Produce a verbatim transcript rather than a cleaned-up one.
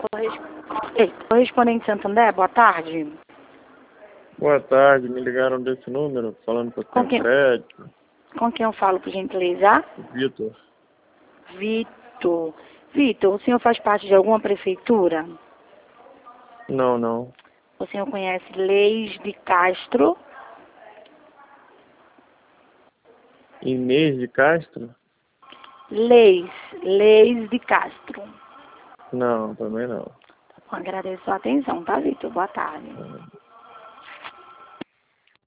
Corres... Ei, correspondente Santander, boa tarde. Boa tarde, me ligaram desse número, falando que eu tenho Com quem... crédito. Com quem eu falo, por gentileza? Vitor. Vitor. Vitor, o senhor faz parte de alguma prefeitura? Não, não. O senhor conhece Leis de Castro? Inês de Castro? Leis, Leis de Castro. Não, também não. Agradeço a atenção, tá, Vitor? Boa tarde.